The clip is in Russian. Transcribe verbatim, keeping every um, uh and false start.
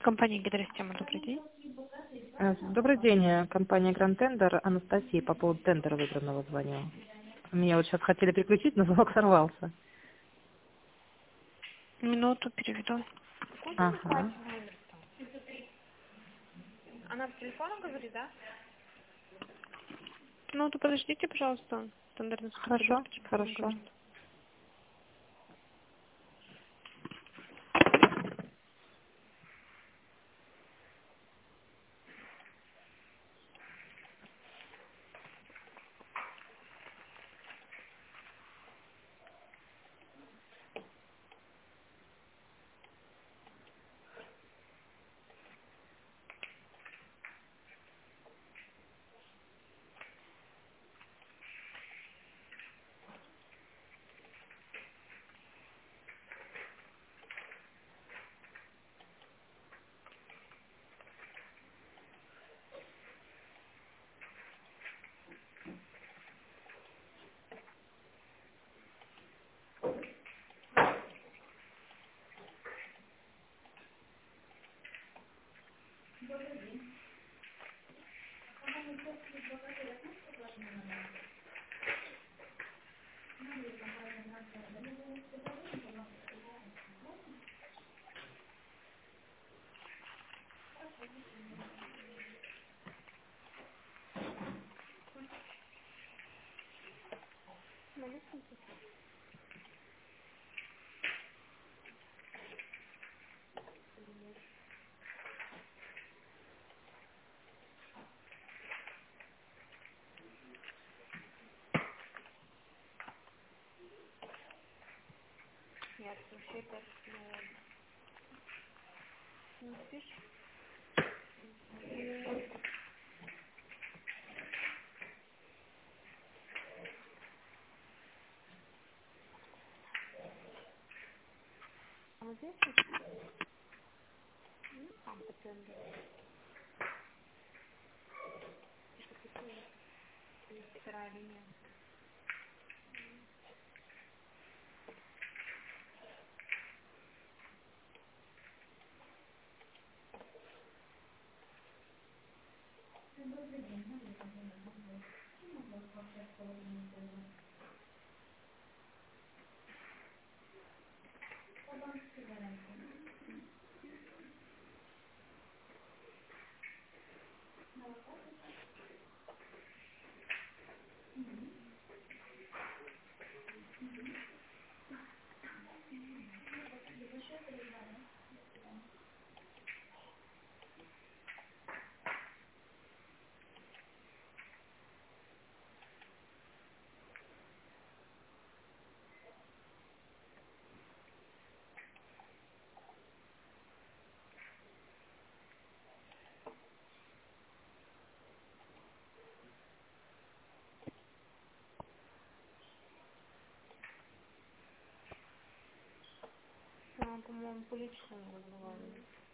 Компания Гидросистема, добрый день. Э, Добрый день, э, компания Grand Tender. Анастасия по поводу тендера выигранного звонила. Меня вот сейчас хотели переключить, но звонок сорвался. Минуту переведу. Ага, Она по телефону говорит, да? Минуту подождите, пожалуйста. Стандартный хорошо, диспетчер вам хорошо. говорит. Она, по-моему, по личному разговаривает.